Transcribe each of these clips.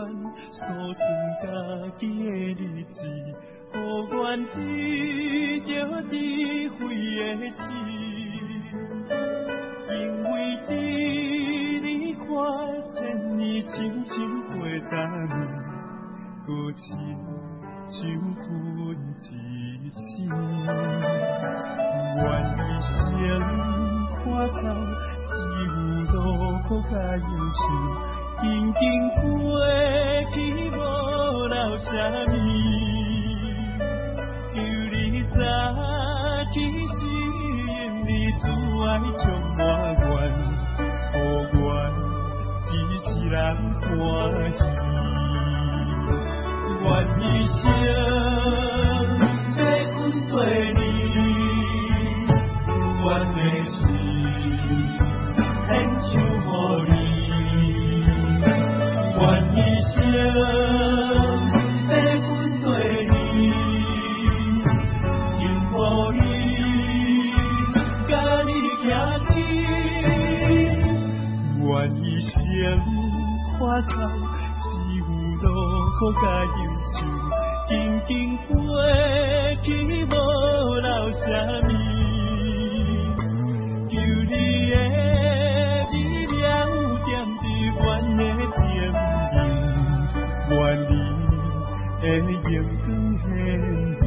所存家己的日子，予阮知着智慧的心。因为伫你看千年亲像花旦，搁亲像阮一生。愿一生看透，只有路苦甲忧愁，紧紧过去无留啥物。求你早起时，因你慈爱充满愿，予阮一世人欢喜。愿一生要阮做你，阮的心献上予你。愿一生要阮做你，幸福你，甲你行起。愿一生看透，只有路苦甲忧愁，紧紧过去无留啥物。求你的美妙点伫阮的生命，愿你的阳光显明。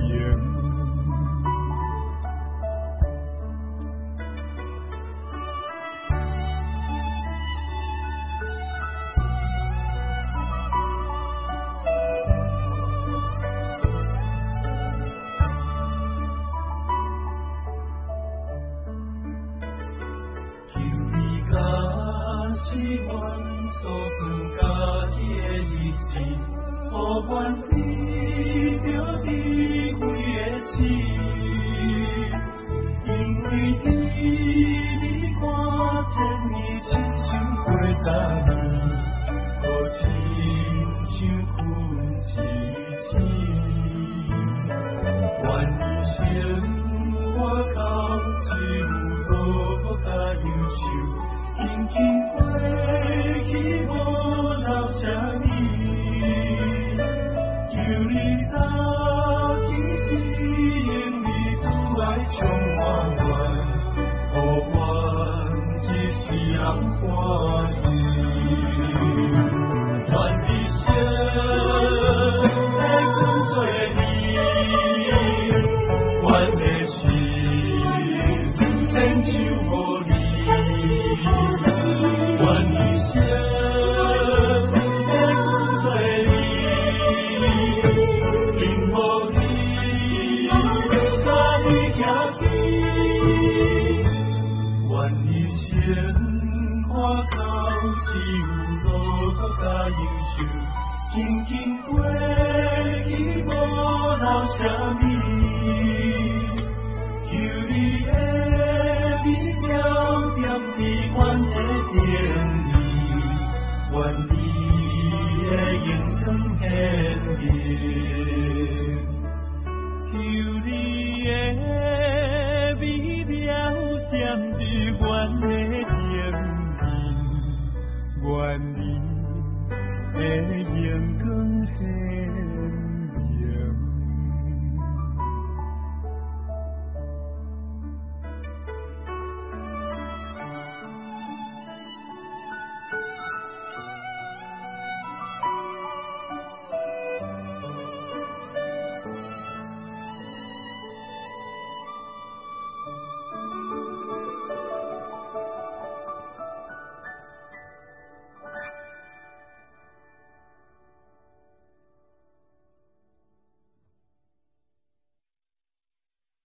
紧紧过去，无留啥物。